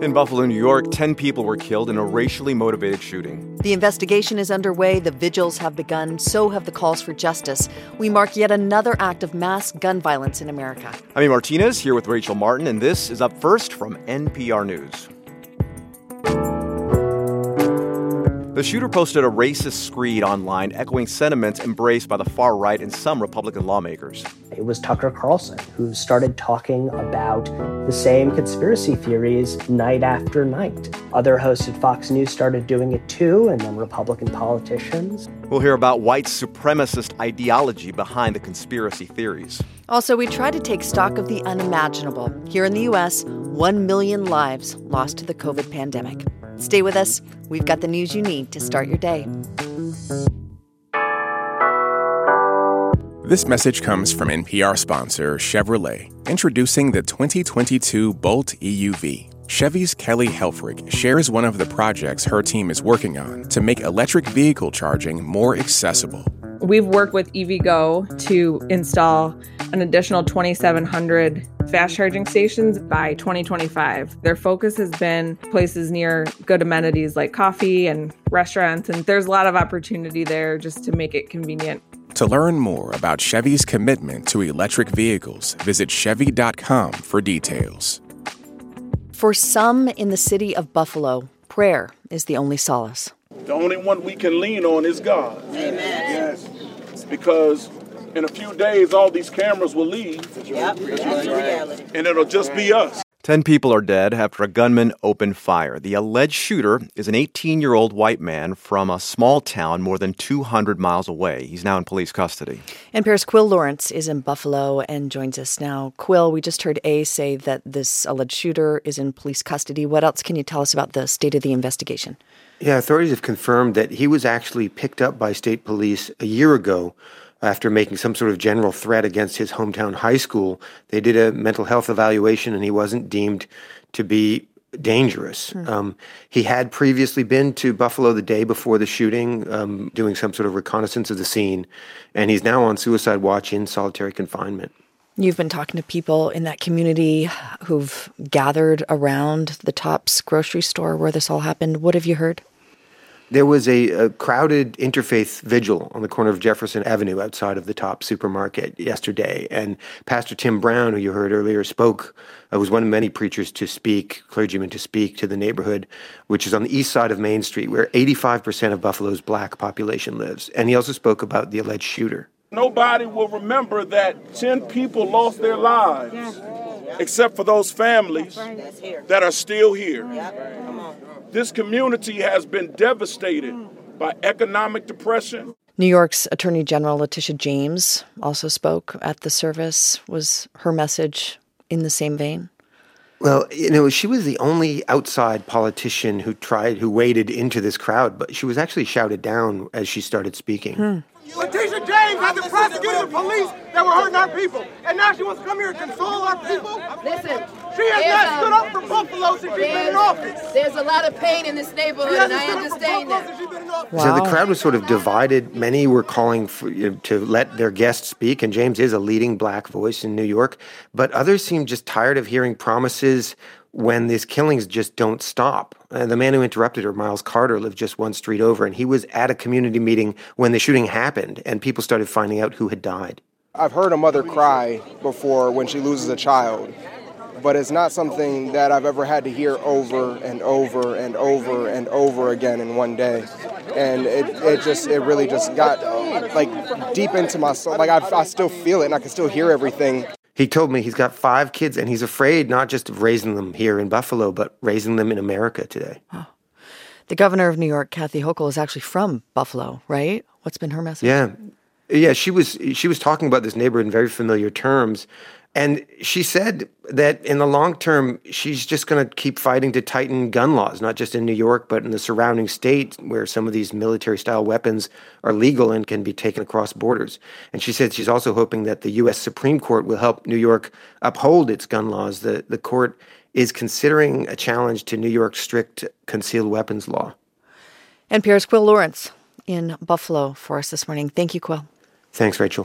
In Buffalo, New York, 10 people were killed in a racially motivated shooting. The investigation is underway. The vigils have begun. So have the calls for justice. We mark yet another act of mass gun violence in America. I'm Martinez, here with Rachel Martin, and this is Up First from NPR News. The shooter posted a racist screed online echoing sentiments embraced by the far right and some Republican lawmakers. It was Tucker Carlson who started talking about the same conspiracy theories night after night. Other hosts at Fox News started doing it too, and then Republican politicians. We'll hear about white supremacist ideology behind the conspiracy theories. Also, we try to take stock of the unimaginable. Here in the U.S., 1 million lives lost to the COVID pandemic. Stay with us. We've got the news you need to start your day. This message comes from NPR sponsor Chevrolet, introducing the 2022 Bolt EUV. Chevy's Kelly Helfrich shares one of the projects her team is working on to make electric vehicle charging more accessible. We've worked with EVgo to install an additional 2,700 fast charging stations by 2025. Their focus has been places near good amenities like coffee and restaurants, and there's a lot of opportunity there just to make it convenient. To learn more about Chevy's commitment to electric vehicles, visit Chevy.com for details. For some in the city of Buffalo, prayer is the only solace. The only one we can lean on is God. Amen. Yes. Because in a few days, all these cameras will leave. Yep. Reality. And it'll just be us. 10 people are dead after a gunman opened fire. The alleged shooter is an 18-year-old white man from a small town more than 200 miles away. He's now in police custody. NPR's Quill Lawrence is in Buffalo and joins us now. Quill, we just heard A say that this alleged shooter is in police custody. What else can you tell us about the state of the investigation? Yeah, authorities have confirmed that he was actually picked up by state police a year ago after making some sort of general threat against his hometown high school. They did a mental health evaluation, and he wasn't deemed to be dangerous. He had previously been to Buffalo the day before the shooting, doing some sort of reconnaissance of the scene, and he's now on suicide watch in solitary confinement. You've been talking to people in that community who've gathered around the Tops grocery store where this all happened. What have you heard? There was a crowded interfaith vigil on the corner of Jefferson Avenue outside of the Tops supermarket yesterday. And Pastor Tim Brown, who you heard earlier, was one of many preachers to speak, clergymen to speak to the neighborhood, which is on the east side of Main Street, where 85% of Buffalo's black population lives. And he also spoke about the alleged shooter. Nobody will remember that 10 people lost their lives, except for those families that are still here. This community has been devastated by economic depression. New York's Attorney General Letitia James also spoke at the service. Was her message in the same vein? Well, she was the only outside politician who waded into this crowd, but she was actually shouted down as she started speaking. Letitia James had to prosecute the police that were hurting our people, and now she wants to come here and console our people? Listen, she has not stood up for Buffalo since she's been in office. There's a lot of pain in this neighborhood, and I understand that. Wow. So the crowd was sort of divided. Many were calling to let their guests speak, and James is a leading black voice in New York, but others seemed just tired of hearing promises when these killings just don't stop. The man who interrupted her, Miles Carter, lived just one street over, and he was at a community meeting when the shooting happened, and people started finding out who had died. I've heard a mother cry before when she loses a child, but it's not something that I've ever had to hear over and over and over and over again in one day. And it really just got deep into my soul. I still feel it, and I can still hear everything. He told me he's got 5 kids, and he's afraid not just of raising them here in Buffalo, but raising them in America today. Oh. The governor of New York, Kathy Hochul, is actually from Buffalo, right? What's been her message? Yeah, she was talking about this neighborhood in very familiar terms. And she said that in the long term, she's just going to keep fighting to tighten gun laws, not just in New York, but in the surrounding states where some of these military-style weapons are legal and can be taken across borders. And she said she's also hoping that the U.S. Supreme Court will help New York uphold its gun laws. The court is considering a challenge to New York's strict concealed weapons law. NPR's Quill Lawrence in Buffalo for us this morning. Thank you, Quill. Thanks, Rachel.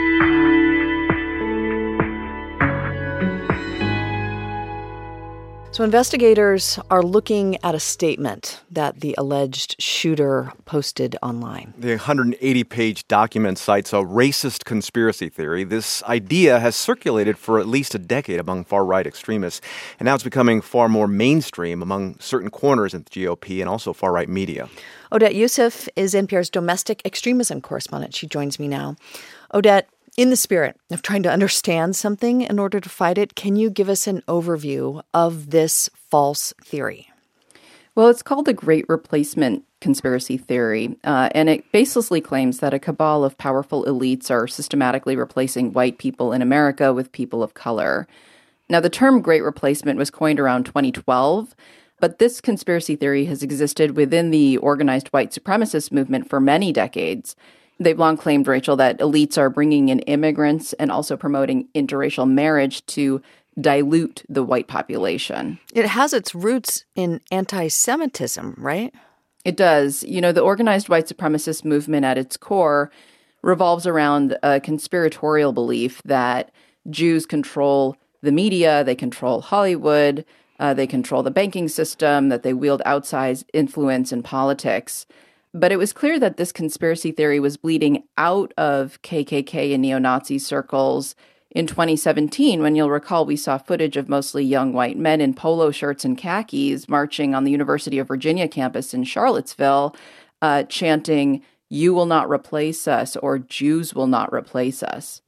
So So investigators are looking at a statement that the alleged shooter posted online. The 180-page document cites a racist conspiracy theory. This idea has circulated for at least a decade among far-right extremists, and now it's becoming far more mainstream among certain corners in the GOP and also far-right media. Odette Yousef is NPR's domestic extremism correspondent. She joins me now. Odette, in the spirit of trying to understand something in order to fight it, can you give us an overview of this false theory? Well, it's called the Great Replacement conspiracy theory, and it basically claims that a cabal of powerful elites are systematically replacing white people in America with people of color. Now, the term Great Replacement was coined around 2012, but this conspiracy theory has existed within the organized white supremacist movement for many decades. They've long claimed, Rachel, that elites are bringing in immigrants and also promoting interracial marriage to dilute the white population. It has its roots in anti-Semitism, right? It does. You know, the organized white supremacist movement at its core revolves around a conspiratorial belief that Jews control the media, they control Hollywood, they control the banking system, that they wield outsized influence in politics. But it was clear that this conspiracy theory was bleeding out of KKK and neo-Nazi circles in 2017, when you'll recall we saw footage of mostly young white men in polo shirts and khakis marching on the University of Virginia campus in Charlottesville, chanting, "You will not replace us," or "Jews will not replace us."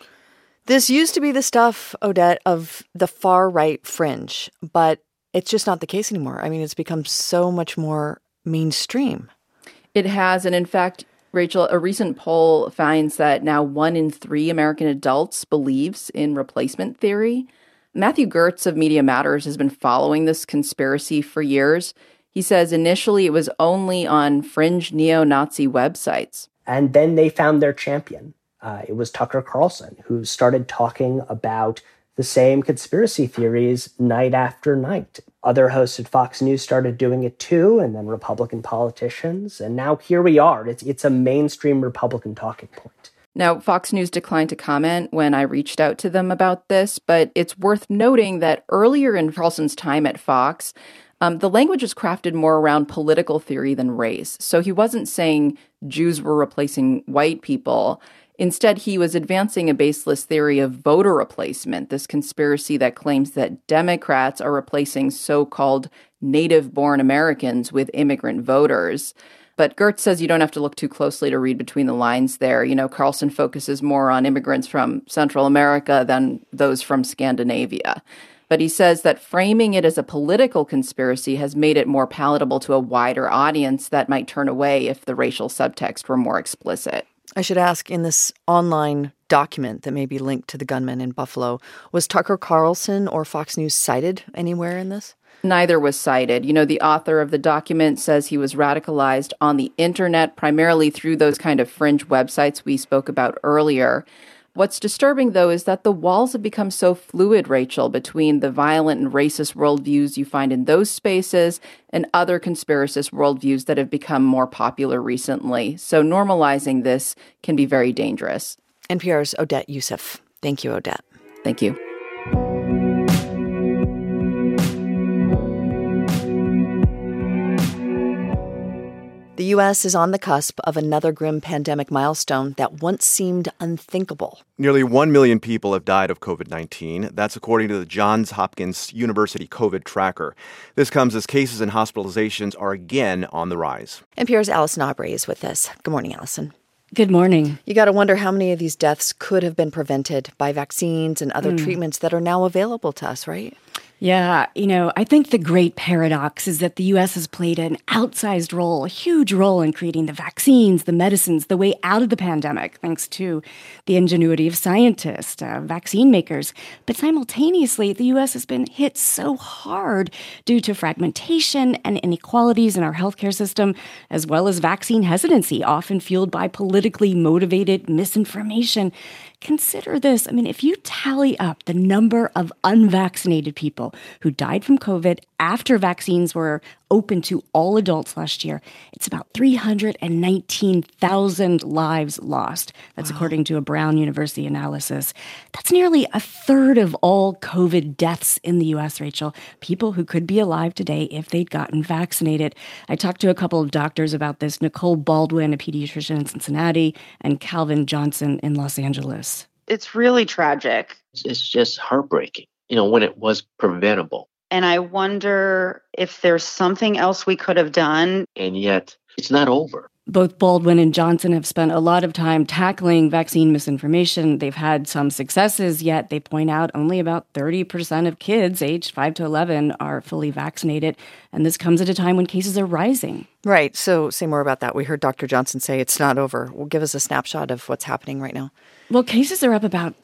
This used to be the stuff, Odette, of the far-right fringe, but it's just not the case anymore. I mean, it's become so much more mainstream. It has, and in fact, Rachel, a recent poll finds that now 1 in 3 American adults believes in replacement theory. Matthew Gertz of Media Matters has been following this conspiracy for years. He says initially it was only on fringe neo-Nazi websites. And then they found their champion. It was Tucker Carlson, who started talking about the same conspiracy theories night after night. Other hosts at Fox News started doing it too, and then Republican politicians. And now here we are. It's a mainstream Republican talking point. Now, Fox News declined to comment when I reached out to them about this, but it's worth noting that earlier in Carlson's time at Fox, the language was crafted more around political theory than race. So he wasn't saying Jews were replacing white people. Instead, he was advancing a baseless theory of voter replacement, this conspiracy that claims that Democrats are replacing so-called native-born Americans with immigrant voters. But Gertz says you don't have to look too closely to read between the lines there. You know, Carlson focuses more on immigrants from Central America than those from Scandinavia. But he says that framing it as a political conspiracy has made it more palatable to a wider audience that might turn away if the racial subtext were more explicit. I should ask, in this online document that may be linked to the gunman in Buffalo, was Tucker Carlson or Fox News cited anywhere in this? Neither was cited. You know, the author of the document says he was radicalized on the internet, primarily through those kind of fringe websites we spoke about earlier. What's disturbing, though, is that the walls have become so fluid, Rachel, between the violent and racist worldviews you find in those spaces and other conspiracist worldviews that have become more popular recently. So normalizing this can be very dangerous. NPR's Odette Yousef. Thank you, Odette. Thank you. The U.S. is on the cusp of another grim pandemic milestone that once seemed unthinkable. Nearly 1 million people have died of COVID-19. That's according to the Johns Hopkins University COVID tracker. This comes as cases and hospitalizations are again on the rise. NPR's Allison Aubrey is with us. Good morning, Allison. Good morning. You got to wonder how many of these deaths could have been prevented by vaccines and other treatments that are now available to us, right? Yeah, you know, I think the great paradox is that the U.S. has played an outsized role, a huge role in creating the vaccines, the medicines, the way out of the pandemic, thanks to the ingenuity of scientists, vaccine makers. But simultaneously, the U.S. has been hit so hard due to fragmentation and inequalities in our healthcare system, as well as vaccine hesitancy, often fueled by politically motivated misinformation. consider this. I mean, if you tally up the number of unvaccinated people who died from COVID after vaccines were open to all adults last year, it's about 319,000 lives lost. That's according to a Brown University analysis. That's nearly a third of all COVID deaths in the U.S., Rachel. People who could be alive today if they'd gotten vaccinated. I talked to a couple of doctors about this, Nicole Baldwin, a pediatrician in Cincinnati, and Calvin Johnson in Los Angeles. It's really tragic. It's just heartbreaking, when it was preventable. And I wonder if there's something else we could have done. And yet, it's not over. Both Baldwin and Johnson have spent a lot of time tackling vaccine misinformation. They've had some successes, yet they point out only about 30% of kids aged 5 to 11 are fully vaccinated. And this comes at a time when cases are rising. Right. So say more about that. We heard Dr. Johnson say it's not over. Well, give us a snapshot of what's happening right now. Well, cases are up about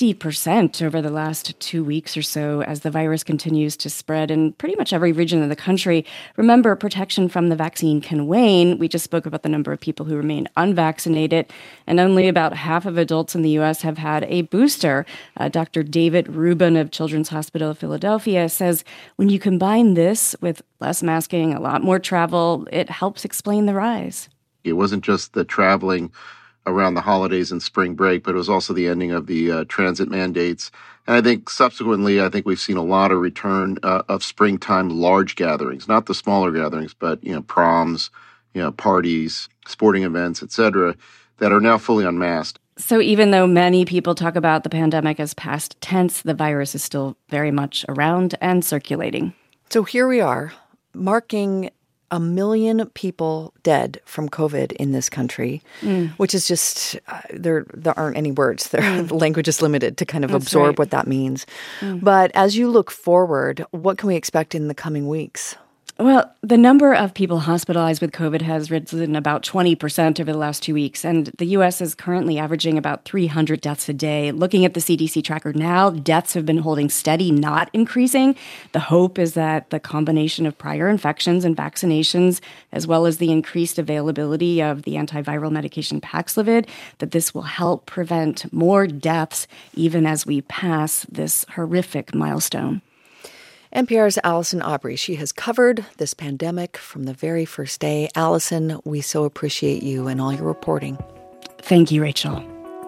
60% over the last 2 weeks or so as the virus continues to spread in pretty much every region of the country. Remember, protection from the vaccine can wane. We just spoke about the number of people who remain unvaccinated, and only about half of adults in the U.S. have had a booster. Dr. David Rubin of Children's Hospital of Philadelphia says when you combine this with less masking, a lot more travel, it helps explain the rise. It wasn't just the traveling around the holidays and spring break, but it was also the ending of the transit mandates. And I think subsequently, we've seen a lot of return of springtime large gatherings, not the smaller gatherings, but, proms, parties, sporting events, et cetera, that are now fully unmasked. So even though many people talk about the pandemic as past tense, the virus is still very much around and circulating. So here we are, marking 1 million people dead from COVID in this country, which is just, there aren't any words. The language is limited to kind of absorb what that means. But as you look forward, what can we expect in the coming weeks? Well, the number of people hospitalized with COVID has risen about 20% over the last 2 weeks, and the U.S. is currently averaging about 300 deaths a day. Looking at the CDC tracker now, deaths have been holding steady, not increasing. The hope is that the combination of prior infections and vaccinations, as well as the increased availability of the antiviral medication Paxlovid, that this will help prevent more deaths even as we pass this horrific milestone. NPR's Allison Aubrey. She has covered this pandemic from the very first day. Allison, we so appreciate you and all your reporting. Thank you, Rachel.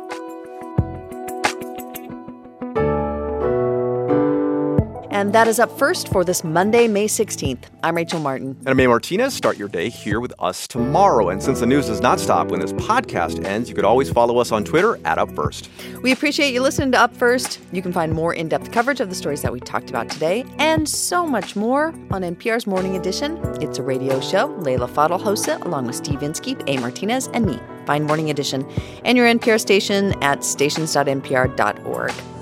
And that is up first for this Monday, May 16th. I'm Rachel Martin. And I'm May Martinez. Start your day here with us tomorrow. And since the news does not stop when this podcast ends, you could always follow us on Twitter @UpFirst. We appreciate you listening to Up First. You can find more in-depth coverage of the stories that we talked about today and so much more on NPR's Morning Edition. It's a radio show. Leila Fadel hosts it along with Steve Inskeep, A. Martinez, and me. Find Morning Edition and your NPR station at stations.npr.org.